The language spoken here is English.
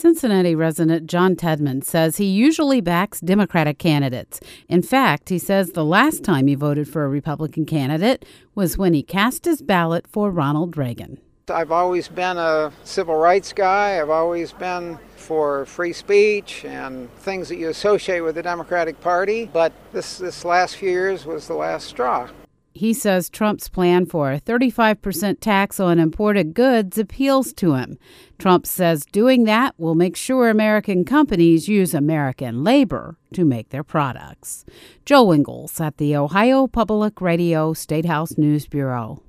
Cincinnati resident John Tedman says he usually backs Democratic candidates. In fact, he says the last time he voted for a Republican candidate was when he cast his ballot for Ronald Reagan. I've always been a civil rights guy. I've always been for free speech and things that you associate with the Democratic Party. But this last few years was the last straw. He says Trump's plan for a 35% tax on imported goods appeals to him. Trump says doing that will make sure American companies use American labor to make their products. Joe Ingles at the Ohio Public Radio State House News Bureau.